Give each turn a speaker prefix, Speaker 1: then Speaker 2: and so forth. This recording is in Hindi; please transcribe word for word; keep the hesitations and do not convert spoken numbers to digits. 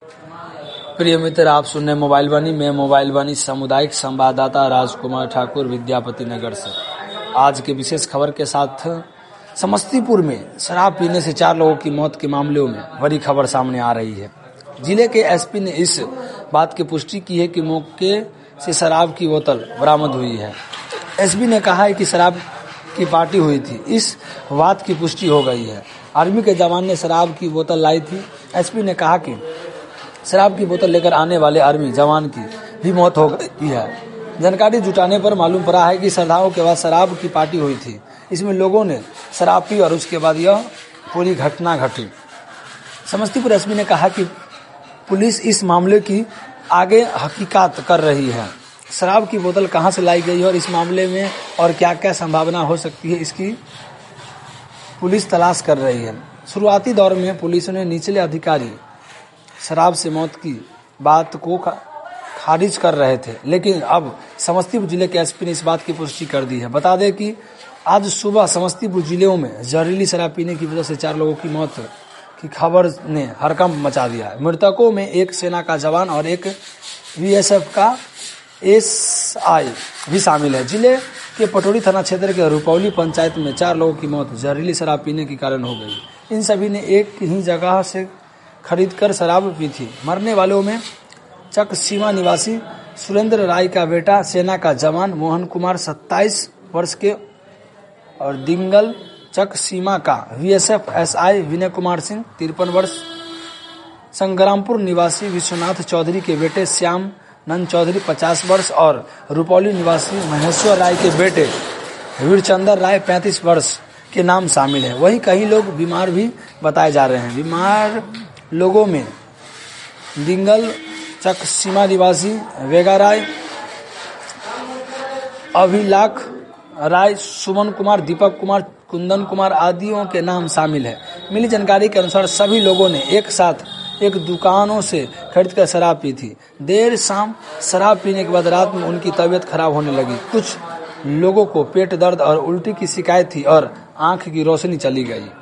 Speaker 1: प्रिय मित्र, आप सुन रहे मोबाइल वाणी में मोबाइल वाणी सामुदायिक संवाददाता राजकुमार ठाकुर विद्यापति नगर से। आज के विशेष खबर के साथ समस्तीपुर में शराब पीने से चार लोगों की मौत के मामलों में बड़ी खबर सामने आ रही है। जिले के एसपी ने इस बात की पुष्टि की है कि मौके से शराब की बोतल बरामद हुई है। एसपी ने कहा है कि शराब की पार्टी हुई थी, इस बात की पुष्टि हो गई है। आर्मी के जवान ने शराब की बोतल लाई थी। एसपी ने कहा कि शराब की बोतल लेकर आने वाले आर्मी जवान की भी मौत हो गई है। जानकारी जुटाने पर मालूम पड़ा है कि श्रद्धाओं के बाद शराब की पार्टी हुई थी। इसमें लोगों ने शराब पी और उसके बाद यह पूरी घटना घटी। समस्तीपुर एसपी ने कहा कि पुलिस इस मामले की आगे हकीकत कर रही है। शराब की बोतल कहां से लाई गई है और इस मामले में और क्या क्या संभावना हो सकती है, इसकी पुलिस तलाश कर रही है। शुरुआती दौर में पुलिस ने निचले अधिकारी शराब से मौत की बात को खारिज कर रहे थे, लेकिन अब समस्तीपुर जिले के एसपी ने इस बात की पुष्टि कर दी है। बता दें कि आज सुबह समस्तीपुर जिले में जहरीली शराब पीने की वजह से चार लोगों की मौत की खबर ने हड़कंप मचा दिया है। मृतकों में एक सेना का जवान और एक बीएसएफ का एसआई भी शामिल है। जिले के पटोरी थाना क्षेत्र के रुपौली पंचायत में चार लोगों की मौत जहरीली शराब पीने के कारण हो गई। इन सभी ने एक ही जगह से खरीदकर शराब पी थी। मरने वालों में चक सीमा निवासी सुरेंद्र राय का बेटा सेना का जवान मोहन कुमार सत्ताईस वर्ष के और दिंगल चक सीमा का बीएसएफ एसआई विनय कुमार सिंह तिरपन वर्ष, संग्रामपुर निवासी विश्वनाथ चौधरी के बेटे श्याम नंद चौधरी पचास वर्ष और रुपौली निवासी महेश्वर राय के बेटे वीरचंदर राय पैंतीस वर्ष के नाम शामिल है। वहीं कई लोग बीमार भी बताए जा रहे हैं। बीमार लोगों में दिंगल चक सीमा निवासी वेगा राय, अभिलाख राय, सुमन कुमार, दीपक कुमार, कुंदन कुमार आदियों के नाम शामिल है। मिली जानकारी के अनुसार सभी लोगों ने एक साथ एक दुकानों से खरीदकर शराब पी थी। देर शाम शराब पीने के बाद रात में उनकी तबीयत खराब होने लगी। कुछ लोगों को पेट दर्द और उल्टी की शिकायत थी और आंख की रोशनी चली गई।